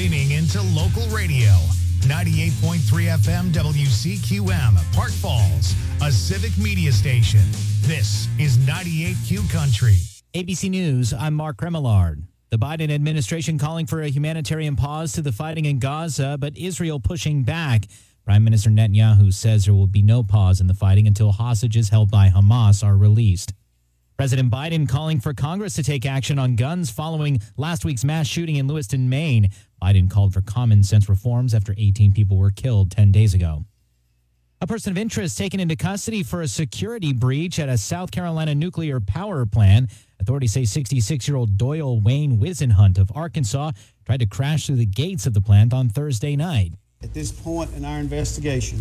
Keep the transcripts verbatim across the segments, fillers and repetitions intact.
tuning into local radio. ninety-eight point three F M W C Q M, Park Falls, a civic media station. This is ninety-eight Q Country. A B C News, I'm Mark Remillard. The Biden administration calling for a humanitarian pause to the fighting in Gaza, but Israel pushing back. Prime Minister Netanyahu says there will be no pause in the fighting until hostages held by Hamas are released. President Biden calling for Congress to take action on guns following last week's mass shooting in Lewiston, Maine. Biden called for common sense reforms after eighteen people were killed ten days ago. A person of interest taken into custody for a security breach at a South Carolina nuclear power plant. Authorities say sixty-six-year-old Doyle Wayne Wisenhunt of Arkansas tried to crash through the gates of the plant on Thursday night. At this point in our investigation,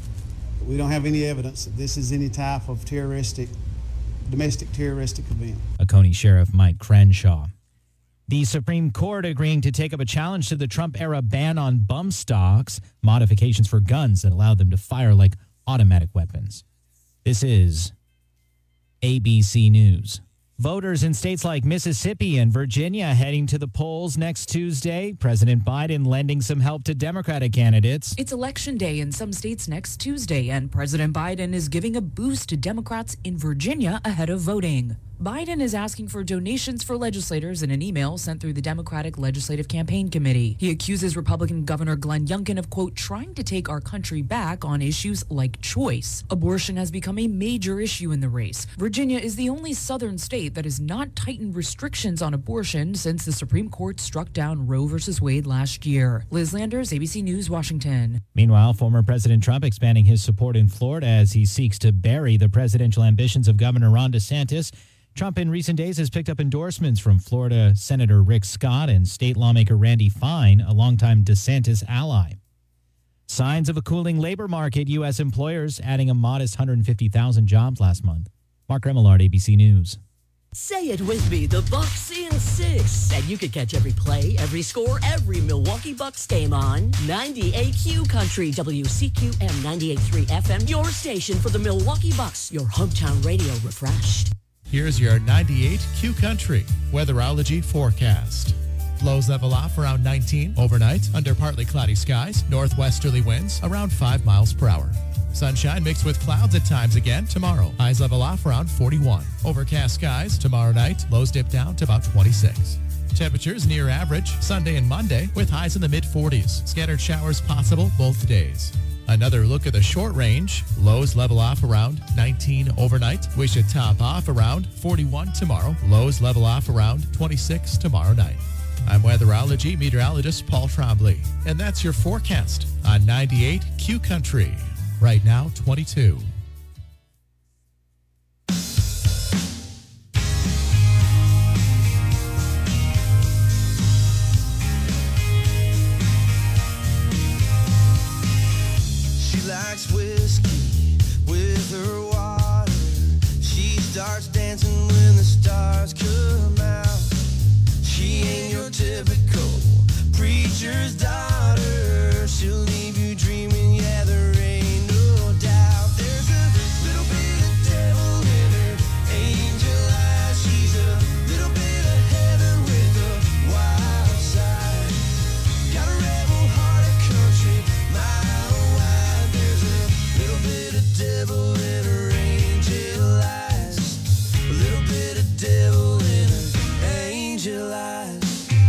we don't have any evidence that this is any type of terroristic domestic terroristic event. Oconee Sheriff Mike Crenshaw. The Supreme Court agreeing to take up a challenge to the Trump-era ban on bump stocks, modifications for guns that allow them to fire like automatic weapons. This is A B C News. Voters in states like Mississippi and Virginia heading to the polls next Tuesday. President Biden lending some help to Democratic candidates. It's Election Day in some states next Tuesday, and President Biden is giving a boost to Democrats in Virginia ahead of voting. Biden is asking for donations for legislators in an email sent through the Democratic Legislative Campaign Committee. He accuses Republican Governor Glenn Youngkin of, quote, trying to take our country back on issues like choice. Abortion has become a major issue in the race. Virginia is the only southern state that has not tightened restrictions on abortion since the Supreme Court struck down Roe versus Wade last year. Liz Landers, A B C News, Washington. Meanwhile, former President Trump expanding his support in Florida as he seeks to bury the presidential ambitions of Governor Ron DeSantis. Trump in recent days has picked up endorsements from Florida Senator Rick Scott and state lawmaker Randy Fine, a longtime DeSantis ally. Signs of a cooling labor market, U S employers adding a modest one hundred fifty thousand jobs last month. Mark Remillard, A B C News. Say it with me, the Bucks in six. And you can catch every play, every score, every Milwaukee Bucks game on ninety-eight Q Country, W C Q M ninety-eight point three F M, your station for the Milwaukee Bucks, your hometown radio refreshed. Here's your ninety-eight Q Country weatherology forecast. Lows level off around nineteen overnight under partly cloudy skies, northwesterly winds around five miles per hour. Sunshine mixed with clouds at times again tomorrow. Highs level off around forty-one. Overcast skies tomorrow night, lows dip down to about twenty-six. Temperatures near average Sunday and Monday with highs in the mid forties. Scattered showers possible both days. Another look at the short range. Lows level off around nineteen overnight. We should top off around forty-one tomorrow. Lows level off around twenty-six tomorrow night. I'm weatherology meteorologist Paul Trombley, and that's your forecast on ninety-eight Q Country. Right now, twenty-two. Whiskey with her water. She starts dancing when the stars come out. She ain't your typical preacher's daughter. She'll leave you dreaming, yeah, there ain't no doubt. There's a little bit of devil in her angel eyes. She's a little bit of heaven with a wild side. Got a rebel heart of country, mile wide. There's a little bit of devil in her angel eyes. A little bit of devil in her angel eyes.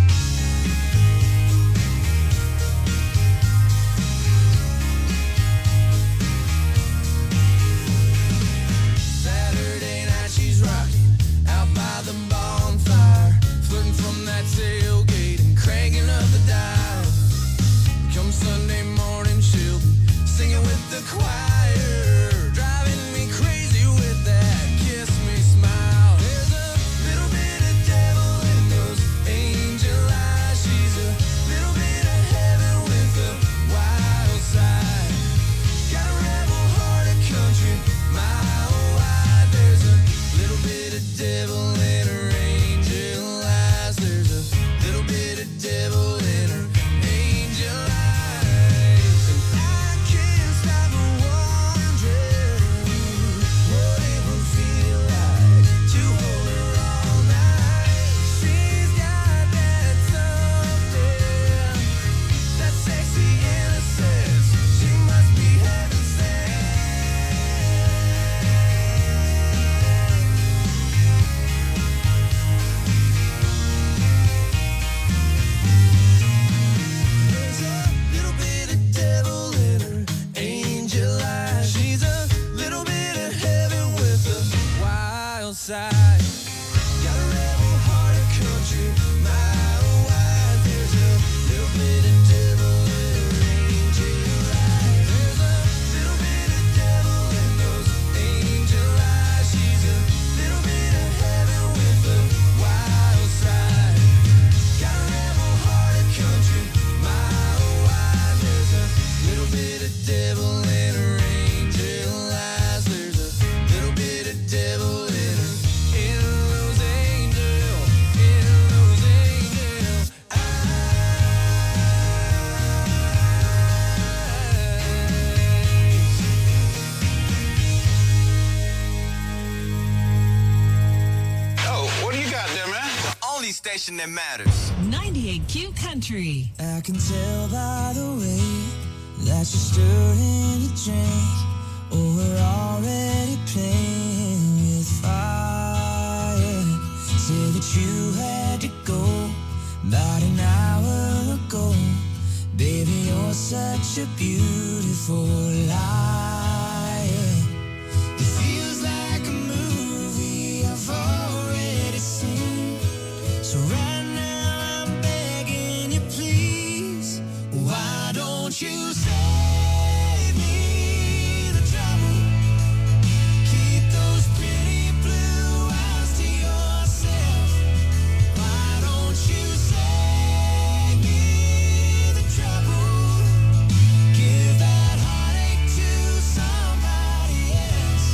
Saturday night she's rocking out by the bonfire, flirting from that tailgate and cranking up the dial. Come Sunday morning she'll be singing with the choir, driving me crazy with that kiss me smile. There's a little bit of devil in those angel eyes. She's a little bit of heaven with a wild side. Got a rebel heart of country, mile wide. There's a little bit of devil in her angel eyes. There's a side. Got a rebel heart of country, mile wide. There's a little bit of devil in her angel eyes. There's a little bit of devil in those angel eyes. She's a little bit of heaven with a wild side. Got a rebel heart of country, mile wide. There's a little bit of devil in her angel eyes. There's a little bit of devil in her, in those angel, in those angel eyes. Oh, what do you got there, man? The only station that matters. ninety-eight Q Country. I can tell by the way that you're stirring your drink. Oh, we're already playing with fire. Said that you had to go about an hour ago. Baby, you're such a beautiful liar. It feels like a movie I've already seen. So right now I'm begging you, please. Why don't you save me the trouble? Keep those pretty blue eyes to yourself. Why don't you save me the trouble? Give that heartache to somebody else.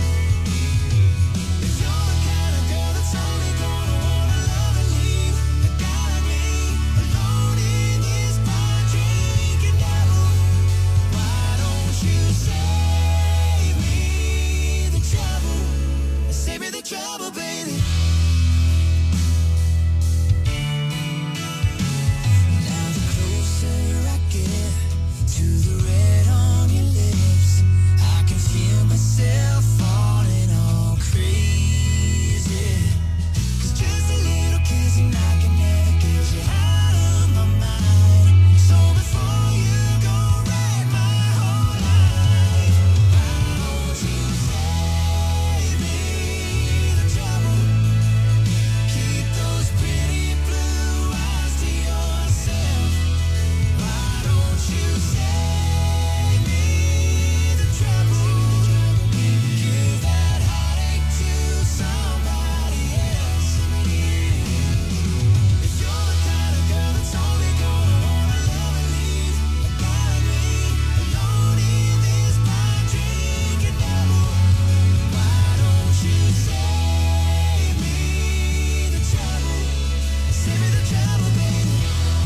If you're the kind of girl that's only gonna wanna love and leave, you got me alone in this bar drinking devil. Why don't you save me the trouble? Save me the trouble, baby. Now the closer I get to the red on your lips, I can feel myself falling all crazy. 'Cause just a little kiss and I can never get you out of my mind. So before you go write my whole life, why don't you save me the trouble? Keep those pretty blue eyes to yourself. Why don't you save me the trouble? Give that heartache to somebody else. If you're the kind of girl that's only gonna wanna love and leave, you got me alone in this bar drinking devil. Why don't you save me the trouble? Save me the trouble, baby.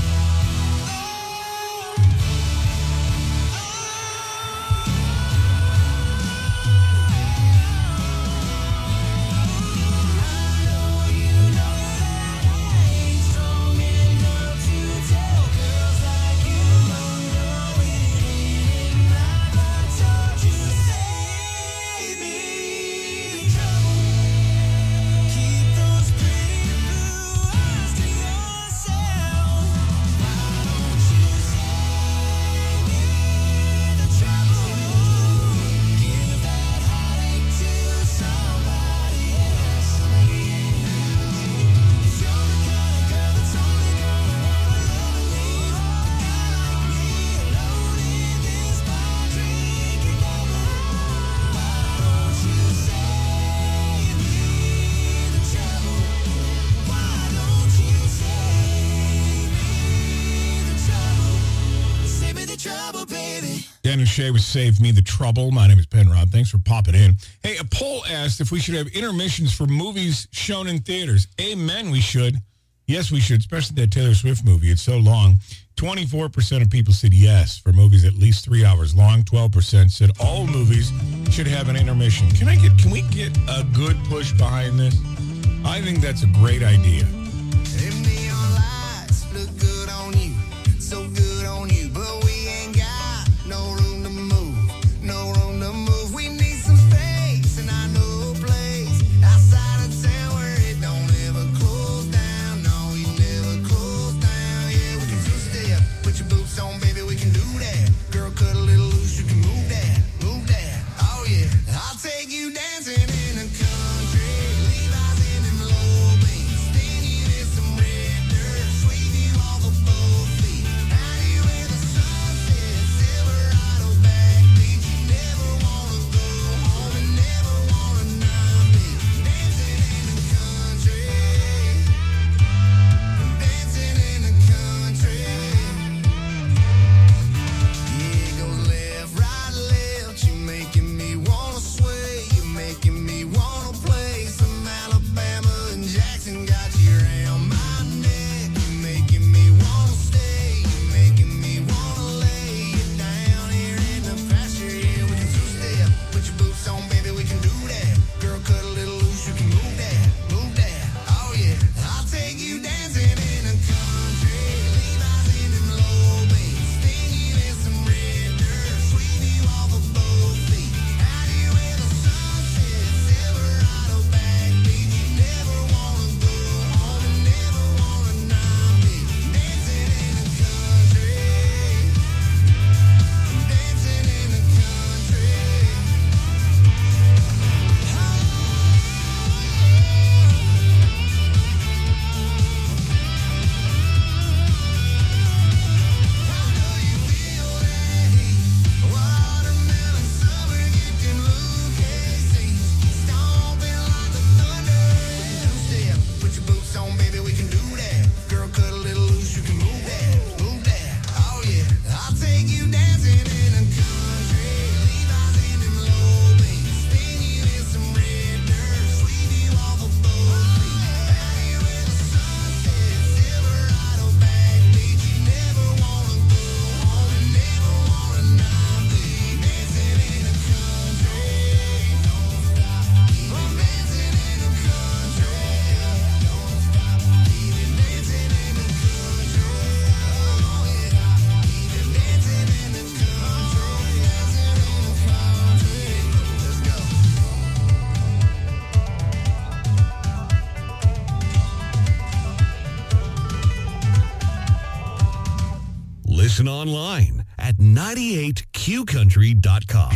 Dan O'Shea with Save Me the Trouble. My name is Penrod. Thanks for popping in. Hey, a poll asked if we should have intermissions for movies shown in theaters. Amen, we should. Yes, we should, especially that Taylor Swift movie. It's so long. twenty-four percent of people said yes for movies at least three hours long. twelve percent said all movies should have an intermission. Can I get, can we get a good push behind this? I think that's a great idea. Them neon lights look good on you, so good on you, but we ain't got no room to move, no room to move. We need some space, and I know a place outside of town where it don't ever close down. No, we never close down. Yeah, we can two-step, put your boots on, baby, we can do that. Girl, cut a little loose, you can move that, move that. Oh yeah, I'll take you dancing in the country. Listen online at ninety-eight q country dot com.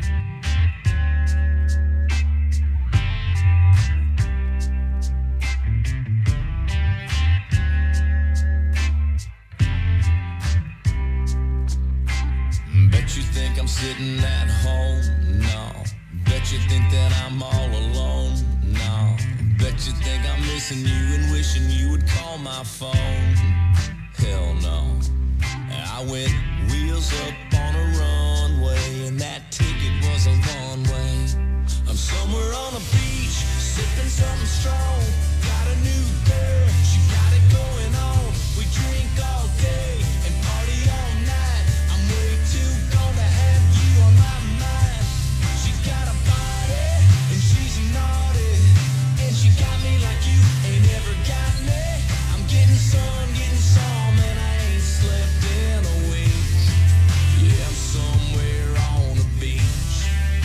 Bet you think I'm sitting at home, no. Bet you think that I'm all alone, no. Bet you think I'm missing you and wishing you would call my phone. Hell no. I went wheels up on a runway, and that ticket was a one way. I'm somewhere on a beach, sipping something strong. Got a new girl, she got it going on. We drink all day and party all night. I'm way too gone to have you on my mind. She got a body and she's naughty, and she got me like you ain't ever got me. I'm getting some, getting some, and I ain't slept in a week. Yeah, I'm somewhere on the beach.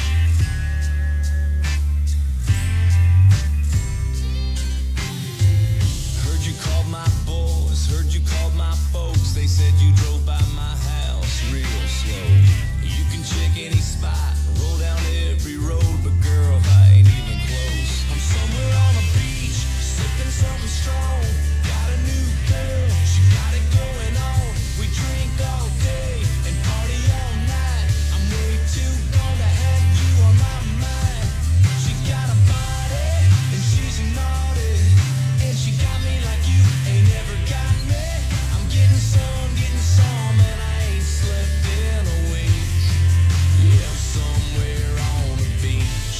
Heard you called my boys, heard you called my folks. They said you drove by my house real slow. You can check any spot, roll down every road, but girl, I ain't even close. I'm somewhere on a beach, sipping something strong. Got a new girl, she got it going on. We drink all day and party all night. I'm way too gone to have you on my mind. She got a body and she's naughty, and she got me like you ain't ever got me. I'm getting some, getting some, and I ain't slept in a week. Yeah, I'm somewhere on the beach.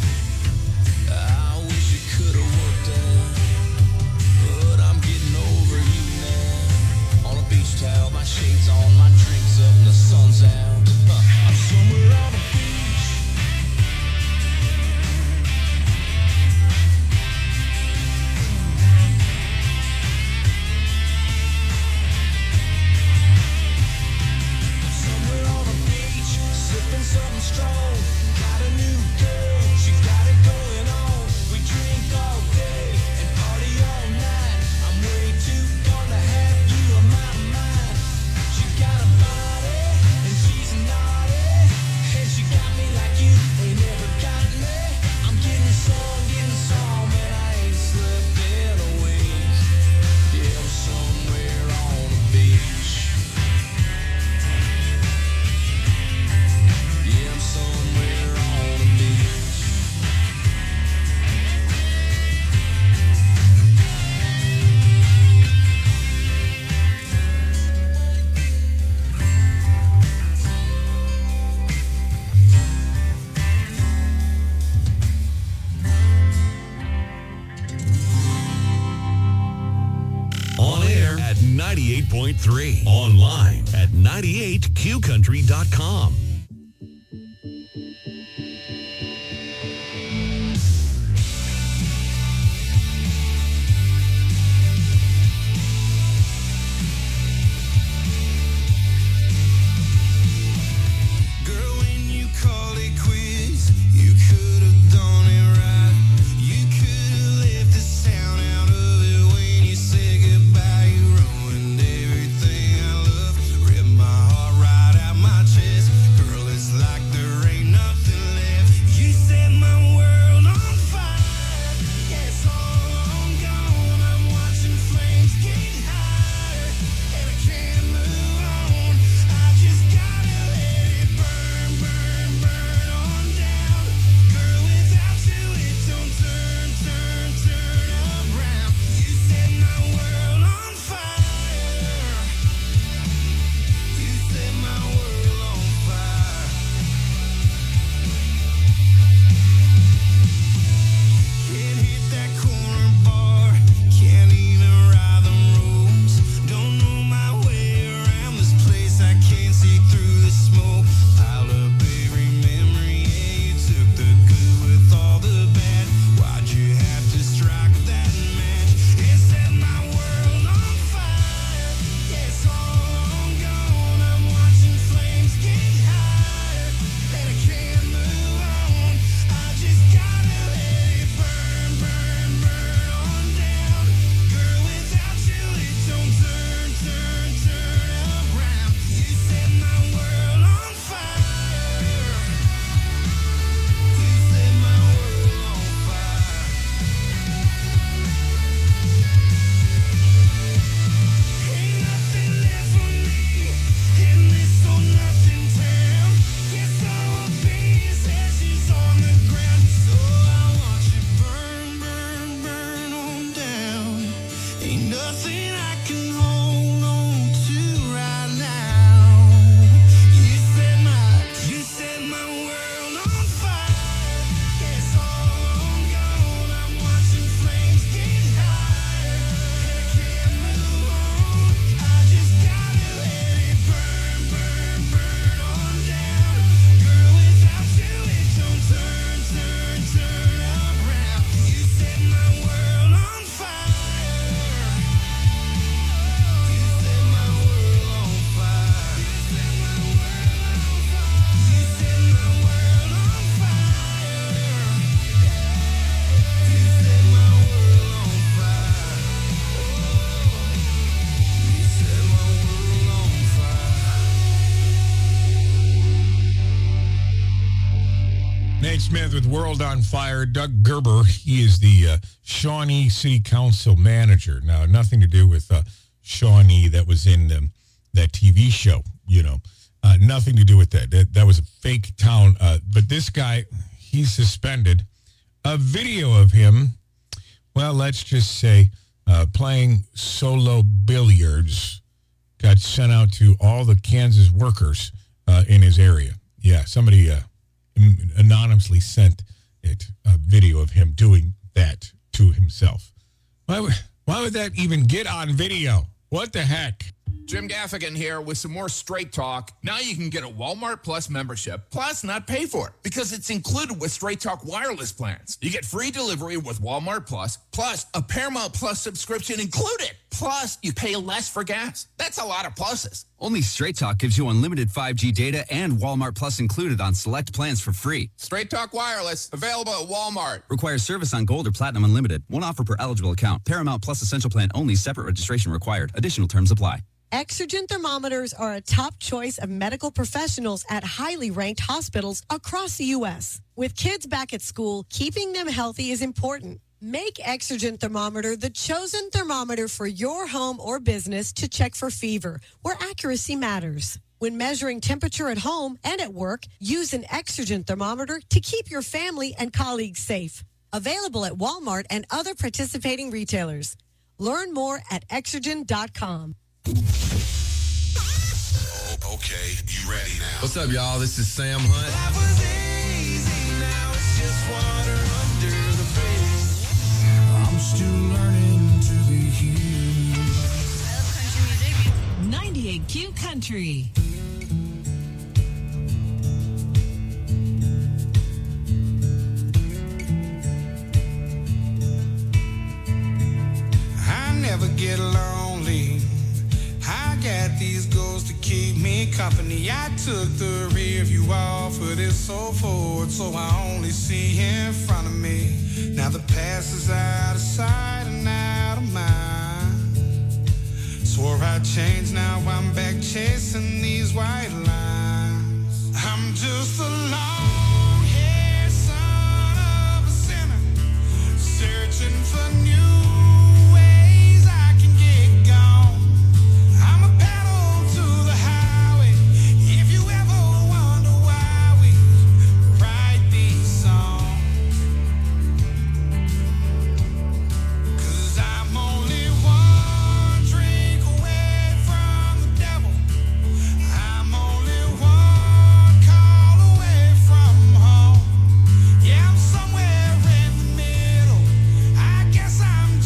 I wish it could have worked out, but I'm getting over you now. On a beach towel, my shades on, my drinks up, and the sun's out. Huh, I'm somewhere on the beach. Somewhere on the beach, sipping something strong. Got a new girl, she got it going on. We drink all day and party all night. I'm way too gone to have you on my mind. She got a body and she's naughty, and she got me like you ain't never got me. I'm getting some, getting some, and I ain't slept in a week. Yeah, I'm somewhere on the beach. Yeah, I'm somewhere on the beach. On air at ninety-eight point three. Online at ninety-eight q country dot com. Girl, when you called it quits, you could have done it right. You could have left the sound out of it when you said goodbye. You ruined everything I love, ripped my heart right out my chest. Mike Smith with World on Fire. Doug Gerber, he is the uh, Shawnee City Council manager. Now, nothing to do with uh, Shawnee that was in um, that T V show, you know. Uh, nothing to do with that. That, that was a fake town. Uh, but this guy, he's suspended. A video of him, well, let's just say, uh, playing solo billiards got sent out to all the Kansas workers uh, in his area. Yeah, somebody uh, anonymously sent it, a video of him doing that to himself. Why would, why would that even get on video? What the heck? Jim Gaffigan here with some more Straight Talk. Now you can get a Walmart Plus membership, plus not pay for it, because it's included with Straight Talk wireless plans. You get free delivery with Walmart Plus, plus a Paramount Plus subscription included. Plus, you pay less for gas. That's a lot of pluses. Only Straight Talk gives you unlimited five G data and Walmart Plus included on select plans for free. Straight Talk Wireless, available at Walmart. Requires service on Gold or Platinum Unlimited. One offer per eligible account. Paramount Plus Essential Plan only. Separate registration required. Additional terms apply. Exergen thermometers are a top choice of medical professionals at highly ranked hospitals across the U S. With kids back at school, keeping them healthy is important. Make Exergen thermometer the chosen thermometer for your home or business to check for fever, where accuracy matters. When measuring temperature at home and at work, use an Exergen thermometer to keep your family and colleagues safe. Available at Walmart and other participating retailers. Learn more at exergen dot com. Oh, okay, you ready now? What's up, y'all? This is Sam Hunt. That was easy, now it's just water under the bridge. I'm still learning to be human. I love country music. ninety-eight Q Country. I never get lonely. I got these goals to keep me company. I took the rear view off of this so forward, so I only see in front of me. Now the past is out of sight and out of mind. Swore I'd change, now I'm back chasing these white lines. I'm just a long-haired son of a sinner, searching for new somewhere in the middle. I guess I'm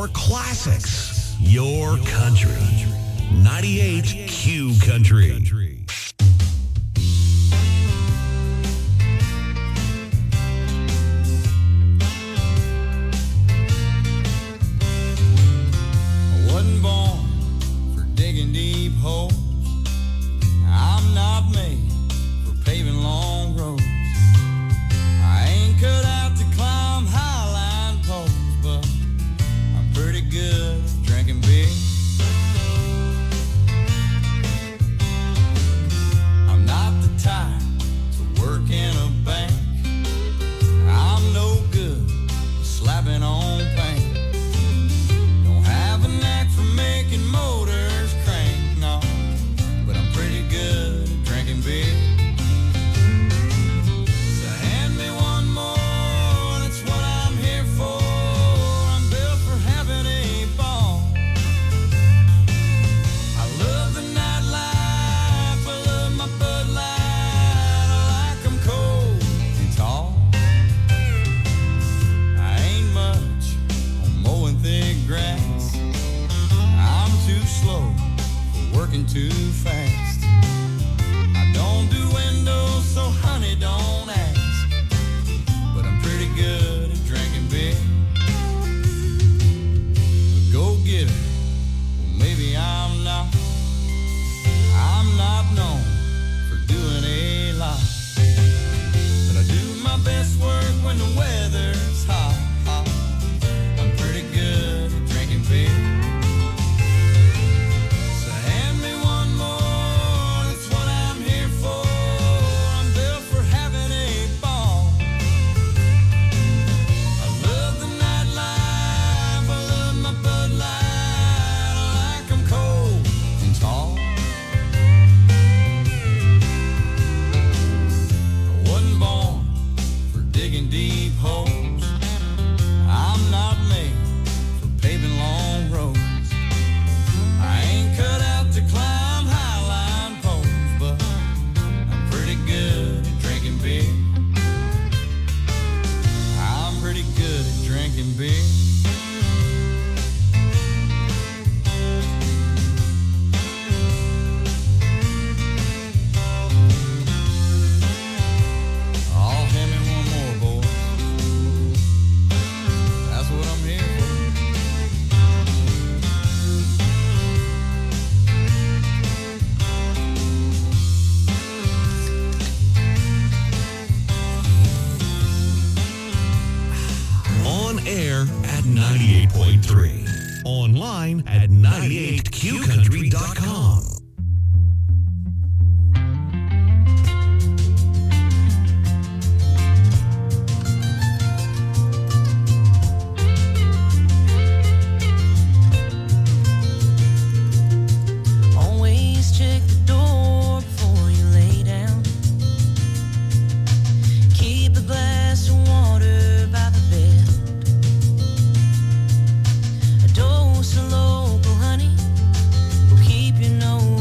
Your classics. Your country. ninety-eight Q Country. I wasn't born for digging deep holes. I'm not made for paving long roads. I ain't cut out to climb high-line poles, but I'm pretty good at drinking beer. I'm not the type to work in a bank. I'm no good at slapping on paint. Don't have a knack for making motors crank, no, but I'm pretty good at drinking beer. So hand me one more, that's what I'm here for. I'm built for having a ball. I love the nightlife, I love my Bud Light. I like 'em cold and tall. I ain't much on mowing thick grass. I'm too slow for working too fast. I don't do windows, so honey, don't ask. But I'm pretty good at drinking beer. A go-getter, well, maybe I'm not. I'm not known for doing a lot. But I do my best work when the weather's hot, hot. I'm pretty good at drinking beer. So hand me one more, that's what I'm here for. I'm built for having a ball. I love the nightlife, I love my Bud Light. I like 'em cold and tall. I wasn't born for digging deep holes. I'm not made for paving long roads. I ain't cut out to climb high-line poles, but I'm pretty good at drinking beer. I'm pretty good at drinking beer. Oh, hand me one more, boys. That's what I'm here for. On air at ninety-eight point three. Online at ninety-eight Q country dot com. Always check the door before you lay down. Keep a glass of water by the bed. A dose of local honey will keep your nose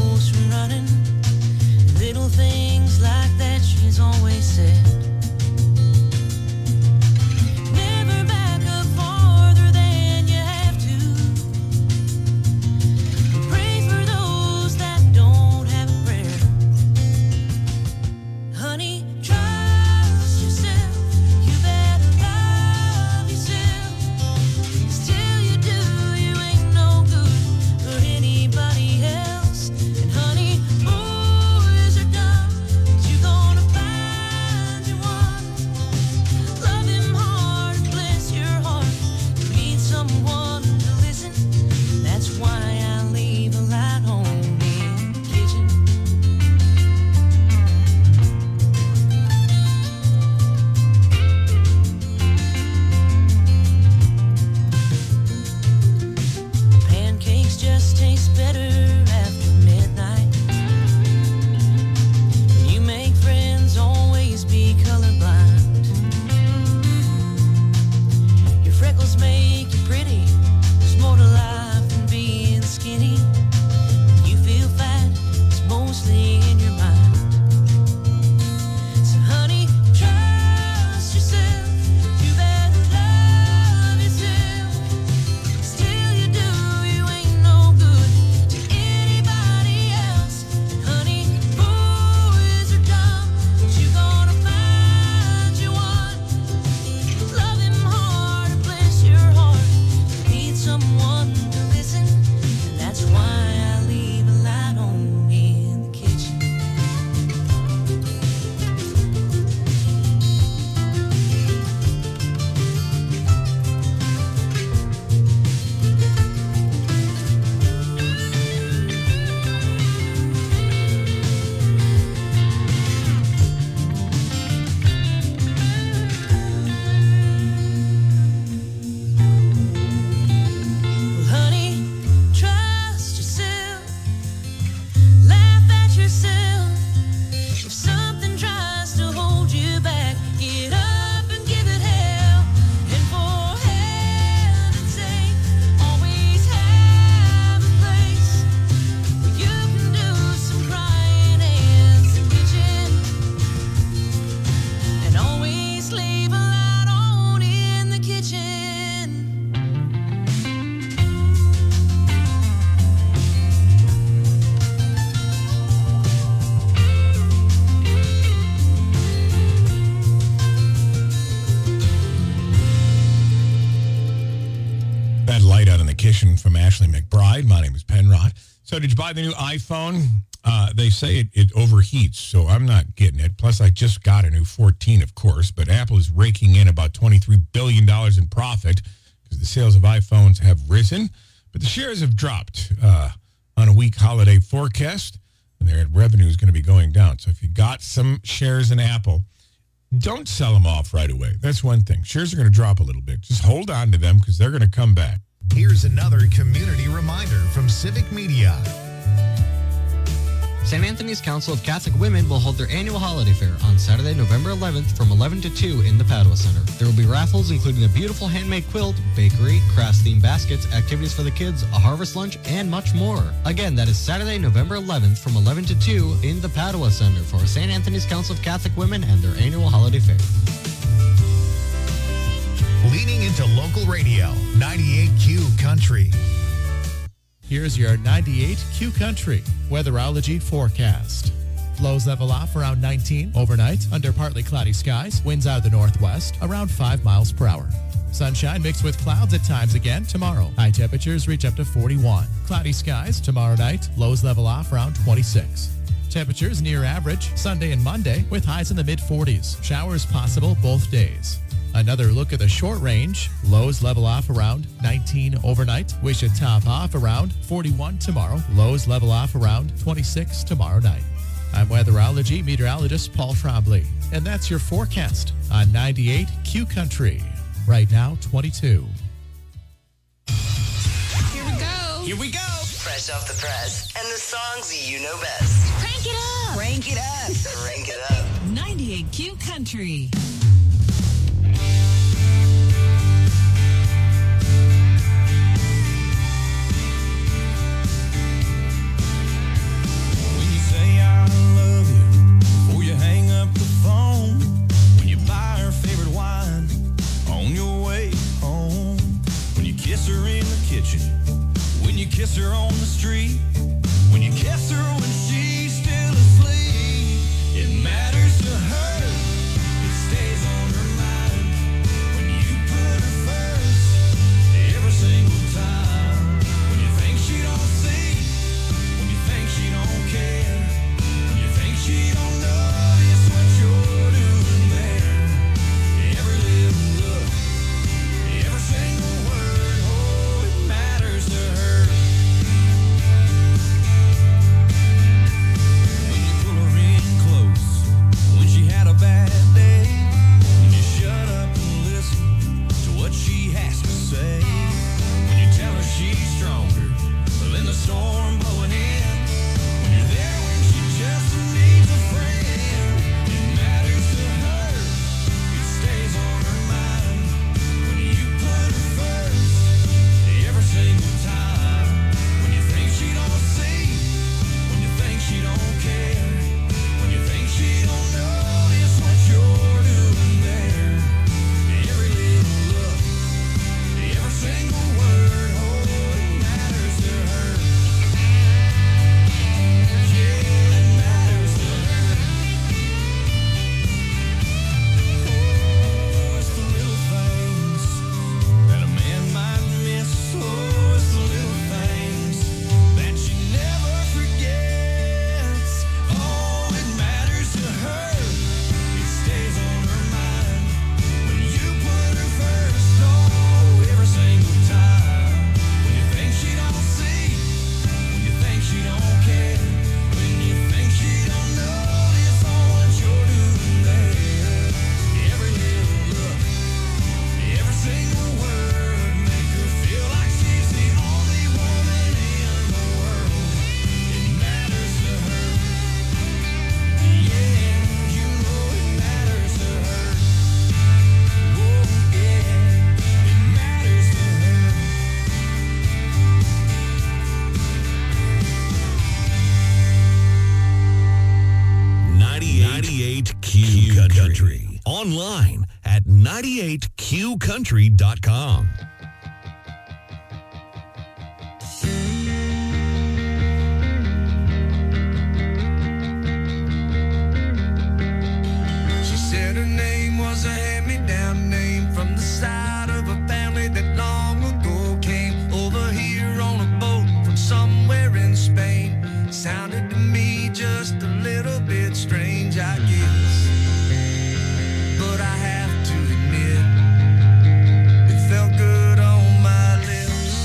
admission from Ashley McBride. My name is Penrod. So did you buy the new iPhone? Uh, they say it, it overheats, so I'm not getting it. Plus, I just got a new fourteen, of course, but Apple is raking in about twenty-three billion dollars in profit because the sales of iPhones have risen, but the shares have dropped uh, on a weak holiday forecast, and their revenue is going to be going down. So if you got some shares in Apple, don't sell them off right away. That's one thing. Shares are going to drop a little bit. Just hold on to them because they're going to come back. Here's another community reminder from Civic Media. Saint Anthony's Council of Catholic Women will hold their annual holiday fair on Saturday, November eleventh from eleven to two in the Padua Center. There will be raffles including a beautiful handmade quilt, bakery, crafts-themed baskets, activities for the kids, a harvest lunch, and much more. Again, that is Saturday, November eleventh from eleven to two in the Padua Center for Saint Anthony's Council of Catholic Women and their annual holiday fair. Leaning into local radio, ninety-eight Q Country. Here's your ninety-eight Q Country weatherology forecast. Lows level off around nineteen overnight under partly cloudy skies. Winds out of the northwest around five miles per hour. Sunshine mixed with clouds at times again tomorrow. High temperatures reach up to forty-one. Cloudy skies tomorrow night. Lows level off around twenty-six. Temperatures near average Sunday and Monday with highs in the mid forties. Showers possible both days. Another look at the short range. Lows level off around nineteen overnight. We should top off around forty-one tomorrow. Lows level off around twenty-six tomorrow night. I'm weatherology meteorologist Paul Trombley, and that's your forecast on ninety-eight Q Country. Right now, twenty-two. Here we go. Here we go. Fresh off the press and the songs you know best. Crank it up. Crank it up. Crank it up. ninety-eight Q Country. Kiss her in the kitchen, when you kiss her on the street, when you kiss her when she's still asleep. It matters to her, it stays on her mind. When you put her first, every single time. When you think she don't see, when you think she don't care, when you think she don't notice what you're doing there. Every little look, every single word. Bad day, when you shut up and listen to what she has to say. When you tell her she's stronger than the storm blowing in. When you're there when she just needs a friend. It matters to her, it stays on her mind. When you put her first, every single time. When you think she don't see, when you think she don't care, when you think she don't know what you're doing there. Every little look, every single word, oh, it matters to her. Yeah, it matters to her. Oh, it's the little things that a man might miss. Oh, it's the little things that she never forgets. Oh, it matters to her. Stays on her mind when you put her first. Oh, every single time. When you think she don't see, when you think she don't care, when you think she don't notice what you're doing there. Every little look, every single word, make her feel like she's the only woman in the world. It matters to her. Yeah, you know it matters to her. Oh, yeah, it matters to her. ninety-eight Q Country. Online at ninety-eight Q country dot com. She said her name was a hand-me-down name from the side of a family that long ago came over here. sounded to me just a little bit strange, I guess. But I have to admit, it felt good on my lips.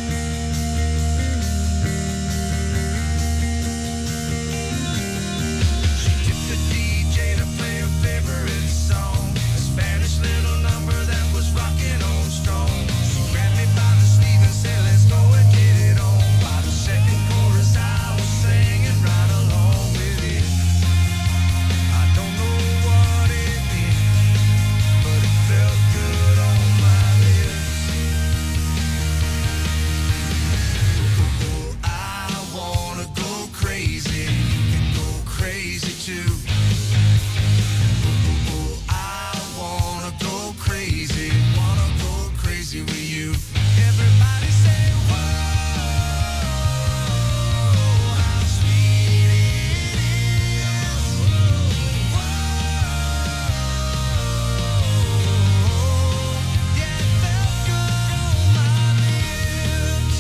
She tipped the D J to play her favorite song, a Spanish little number that was rocking on strong. She grabbed me by the sleeve and said, let's go and get it on. By the second chorus I was singing right along with it. I don't know what it meant, but it felt good on my lips. Oh, I wanna go crazy, you can go crazy too. Oh, I wanna go crazy, wanna go crazy with you. Everybody say, whoa, how sweet it is. Whoa, yeah, it felt good on my lips.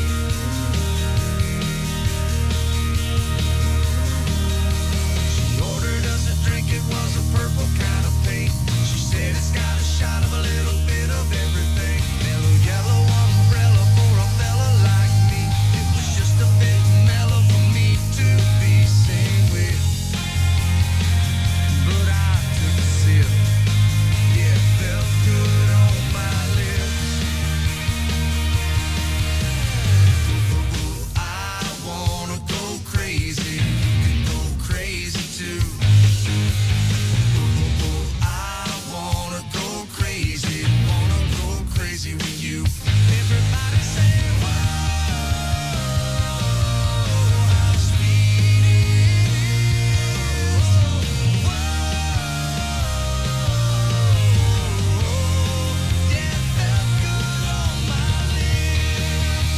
She ordered us a drink, it was a purple kind of paint. She said it's got a shot of a little bit of everything. Mellow yellow umbrella for a fella like me. It was just a bit mellow for me to be seen with. But I took a sip, yeah, it felt good on my lips. I wanna go crazy, you can go crazy too. I wanna go crazy, wanna go crazy with you. Everybody say, whoa, how sweet it is. Whoa, yeah, it felt good on my lips.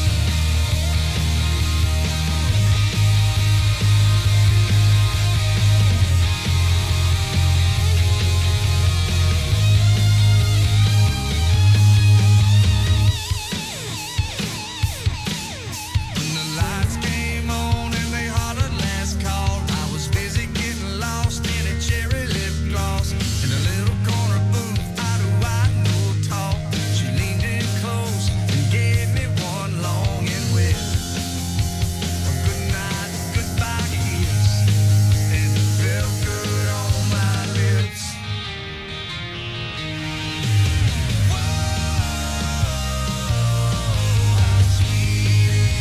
When the lights came on and they hollered last call, I was busy getting lost in a cherry lip gloss. In a little corner booth, eye to eye, no talk. She leaned in close and gave me one long and wet. A good night, goodbye kiss, and it felt good on my lips. How sweet it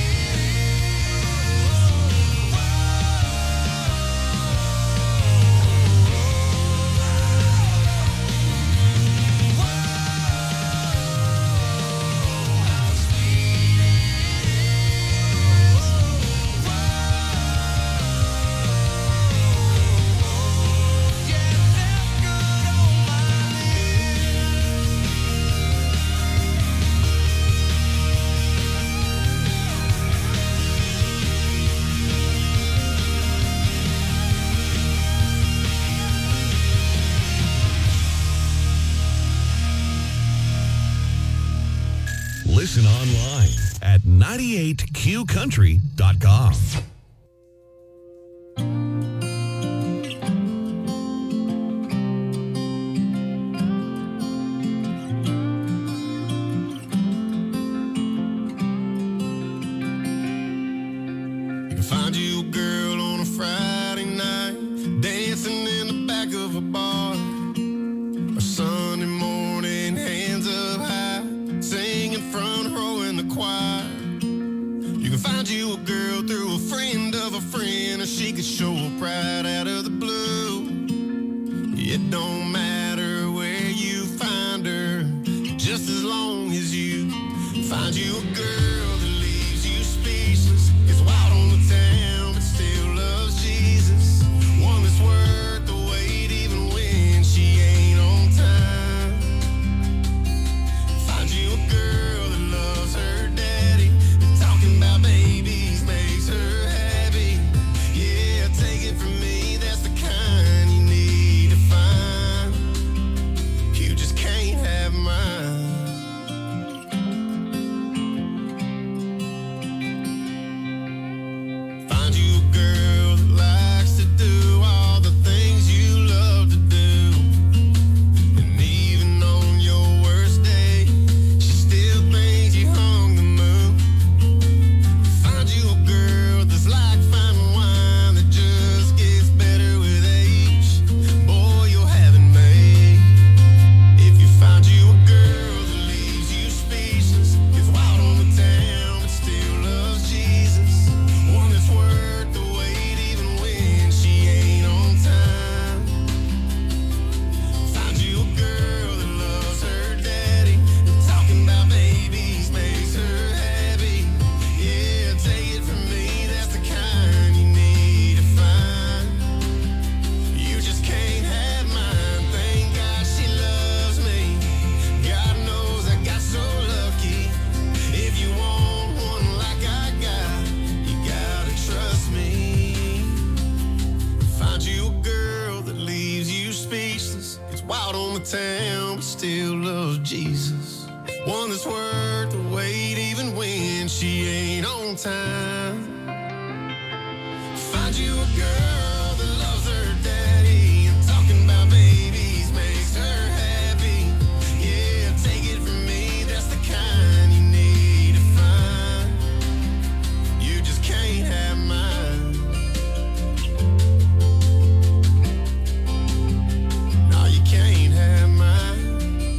Listen online at ninety-eight q country dot com. You can find you a girl on a Friday night, dancing in the back of a bar. Or Sunday morning, hands up high, singing front row in the choir. You can find you a girl through a friend of a friend, or she could show up right out of the blue. It don't matter where you find her, just as long as you find you a girl that leaves you speechless, gets wild on the town but still loves Jesus. One that's worth the wait even when she ain't on time. Find you a girl that loves her daddy, and talking about babies makes her happy. Yeah, take it from me, that's the kind you need to find. You just can't have mine. the town, but still loves Jesus. One that's worth the wait even when she ain't on time. Find you a girl that loves her daddy and talking about babies makes her happy. Yeah, take it from me, that's the kind you need to find. You just can't have mine. No, you can't have mine.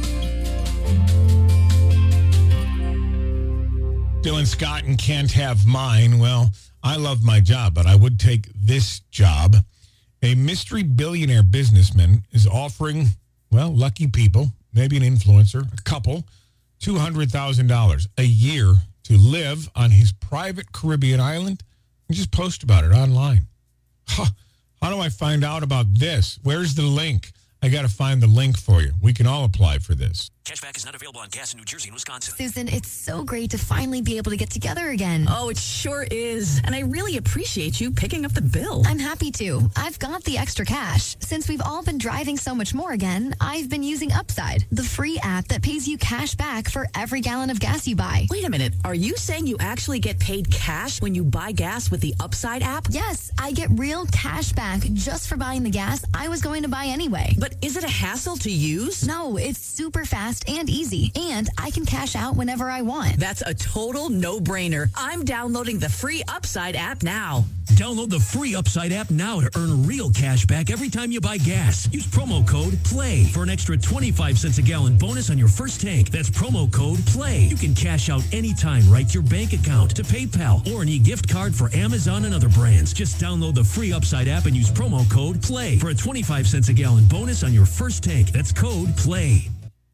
Dylan Scott and Can't Have Mine. Well, I love my job, but I would take this job. A mystery billionaire businessman is offering, well, lucky people, maybe an influencer, a couple, two hundred thousand dollars a year to live on his private Caribbean island and just post about it online. Huh. How do I find out about this? Where's the link? I got to find the link for you. We can all apply for this. Cashback is not available on gas in New Jersey and Wisconsin. Susan, it's so great to finally be able to get together again. Oh, it sure is. And I really appreciate you picking up the bill. I'm happy to. I've got the extra cash. Since we've all been driving so much more again, I've been using Upside, the free app that pays you cash back for every gallon of gas you buy. Wait a minute. Are you saying you actually get paid cash when you buy gas with the Upside app? Yes, I get real cash back just for buying the gas I was going to buy anyway. But is it a hassle to use? No, it's super fast and easy. And I can cash out whenever I want. That's a total no-brainer. I'm downloading the free Upside app now. Download the free Upside app now to earn real cash back every time you buy gas. Use promo code PLAY for an extra twenty-five cents a gallon bonus on your first tank. That's promo code PLAY. You can cash out anytime right to your bank account, to PayPal, or an e-gift card for Amazon and other brands. Just download the free Upside app and use promo code PLAY for a twenty-five cents a gallon bonus on your first tank. That's code PLAY.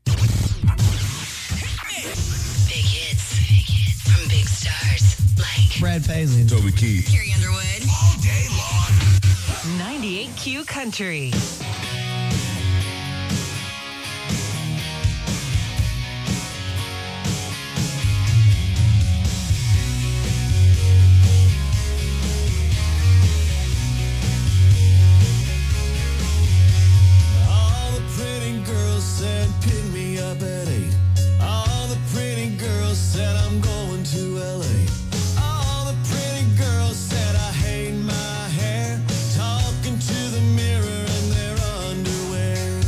Big hits, big hits from big stars like Brad Paisley, Toby Keith, Carrie Underwood, all day long. ninety-eight Q Country. All the pretty girls said pick me up at eight. All the pretty girls said I'm going to L A. All the pretty girls said I hate my hair. Talking to the mirror in their underwear.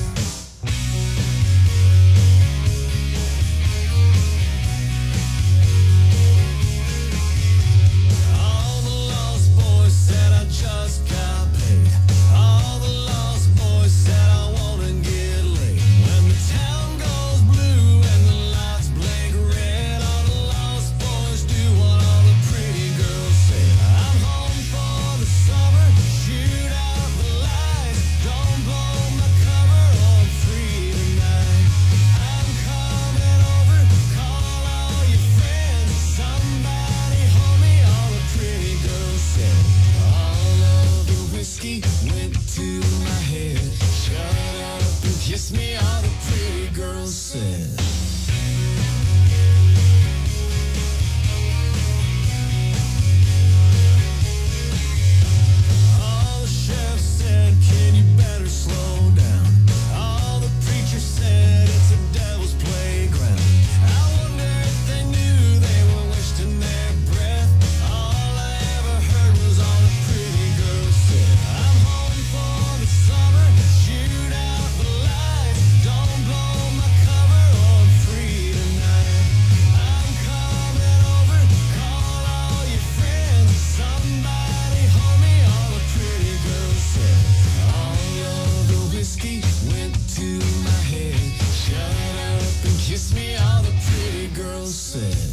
All the lost boys said I just got paid. All the lost boys said I wanna get laid. When the town goes blue and the lights blink red, all the lost boys do what all the pretty girls say. I'm home for the summer, shoot out the lights, don't blow my cover, I'm free tonight. I'm coming over, call all your friends, somebody hold me, all the pretty girls said. All of the whiskey went to my head. Shut up and kiss me, all the pretty girls said. All the chefs said, can you better slow down? All the preachers said, it's a devil's playground. I wonder if they knew they were wasting their breath. All I ever heard was all the pretty girls said. I'm home for the summer, shoot out the lights, don't blow my cover, I'm free tonight. I'm coming over, call all your friends, somebody hold me, all the pretty girls said. All of the whiskey went to my head. Shut up and kiss me, all the pretty girls said.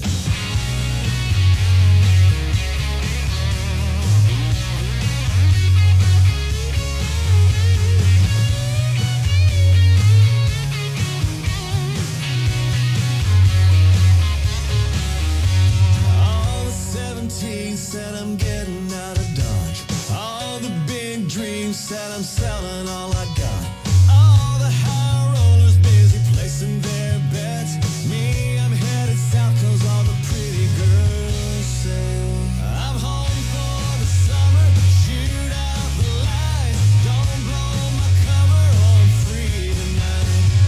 All the seventeen said I'm getting out of Dodge. All the big dreams said I'm selling all I got. All the high rollers busy placing their bets. Me, I'm headed south cause all the pretty girls say. I'm home for the summer, shoot out the lights, don't blow my cover, I'm free tonight.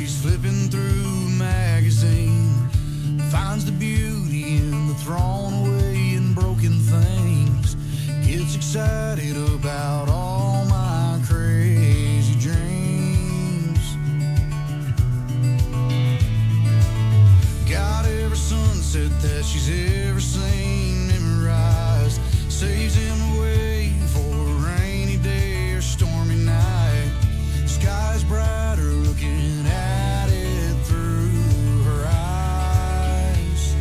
she's flipping through a magazine, finds the beauty in the thrown away and broken things, gets excited about all my crazy dreams. Got every sunset that she's ever seen memorized, saves him away for a rainy day or stormy night. Sky's brighter looking at it through her eyes.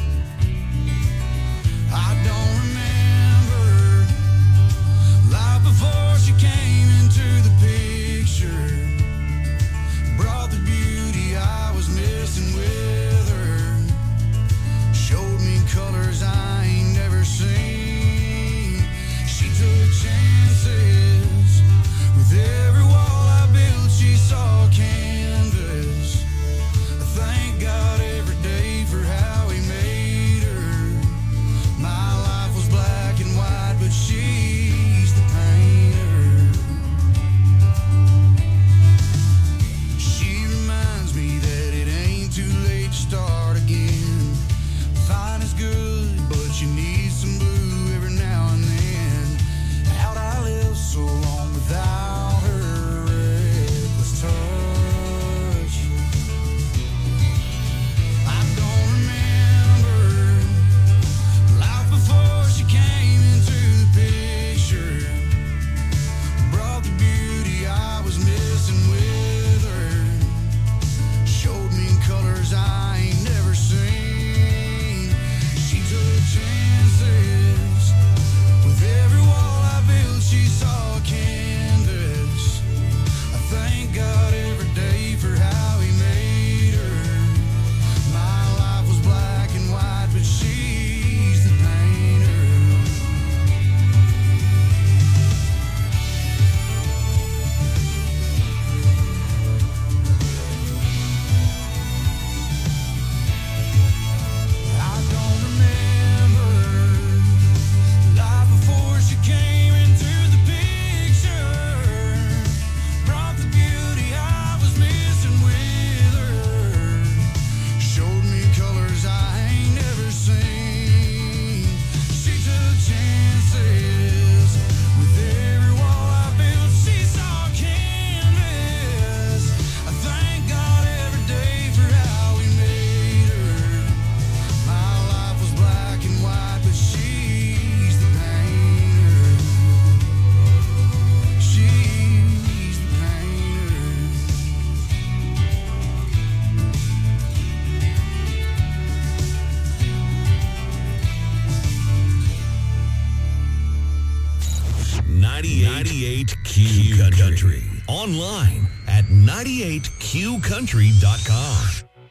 I don't remember life before she came into the picture, brought the beauty I was missing with her, showed me colors I ain't never seen. She took chances with every wall I built. She saw canvas. I thank God every day for how he made her. My life was black and white, but she's the painter. She reminds me that it ain't too late to start again. Fine is good, but you need some blue every now and then. How'd I live so long without her reckless touch? I don't remember life before she came into the picture, brought the beauty I was missing with her, showed me colors I ain't never seen. She took chances with every wall I built. She saw canvas. I thank God every day for how he made her. My life was black and white, but she's the painter. I don't remember life before she came into the picture, brought the beauty I was missing with her, showed me colors I ain't never seen. She took chances with every wall I built. She saw canvas. I thank God every day for how he made her. My life was black and white, but she's the painter. She's the painter. ninety-eight Q Country. Online at ninety-eight Q country dot com.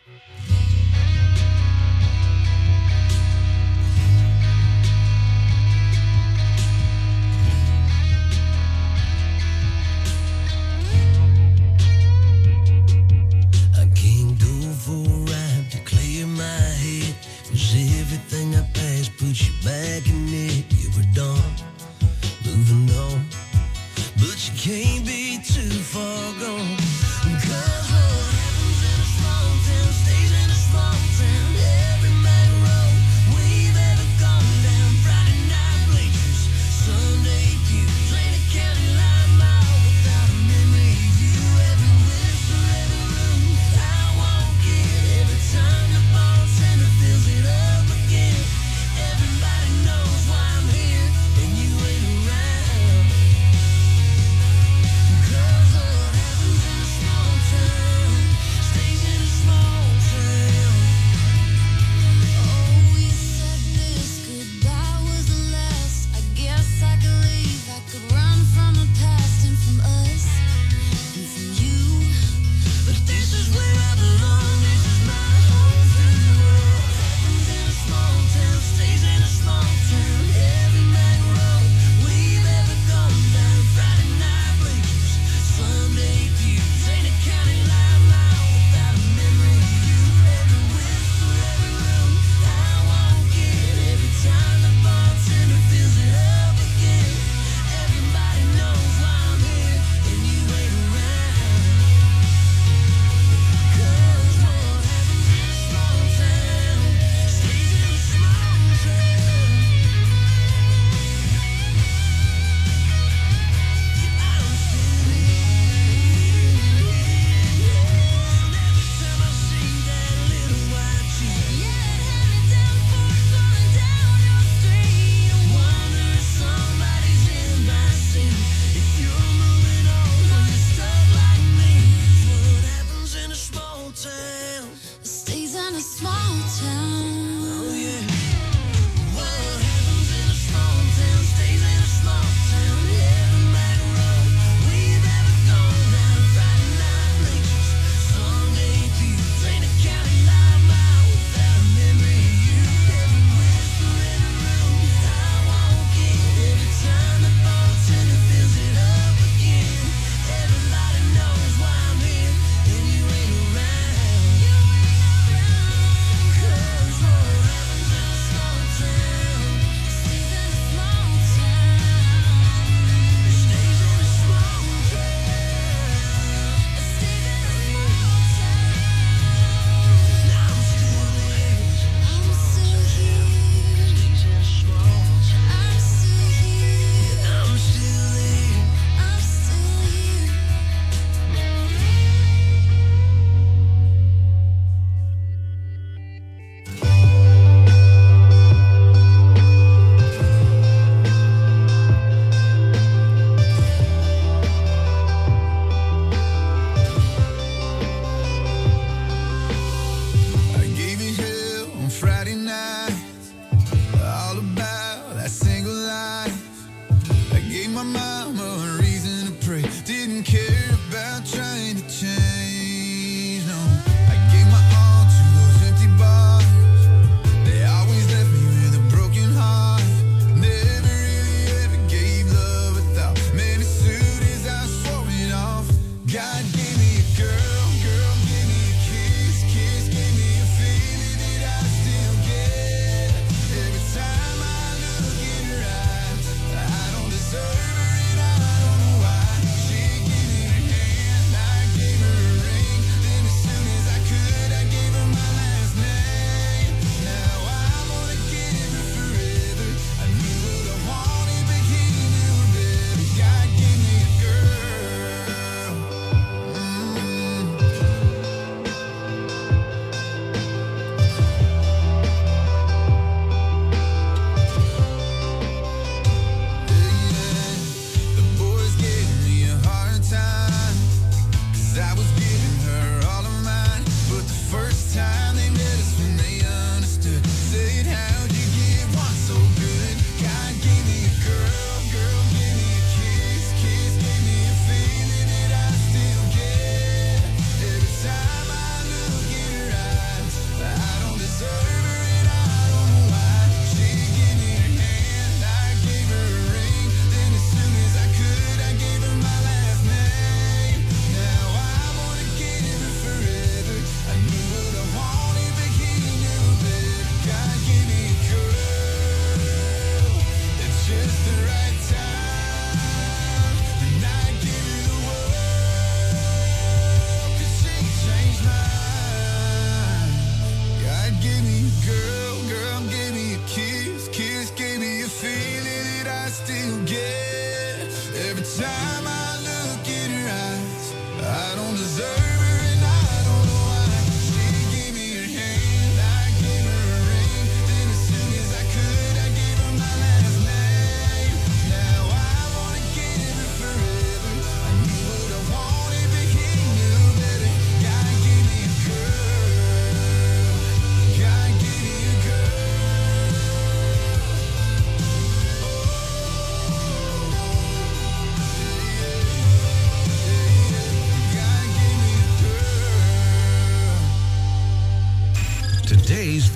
I can't go for a ride to clear my head, 'cause everything I pass puts you back in it. You were done, moving on, but you can't be too far gone. 'Cause what happens in a small town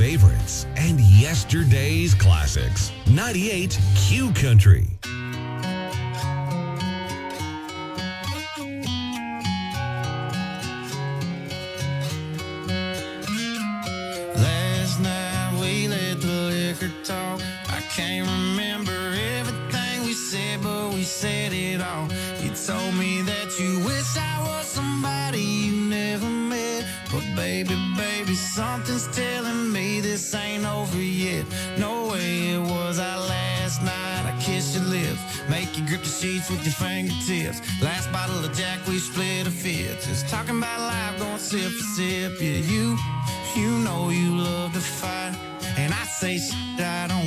favorites and yesterday's classics. ninety-eight Q Country. Last night we let the liquor talk. I can't remember everything we said, but we said it all. You told me that you wish I was somebody you never met. But baby, baby, something's telling me this ain't over yet. No way it was our last night. I kissed your lips, make you grip the sheets with your fingertips. Last bottle of Jack, we split a fifth. Just talking about life, going sip for sip. Yeah, you, you know you love to fight. And I say shit I don't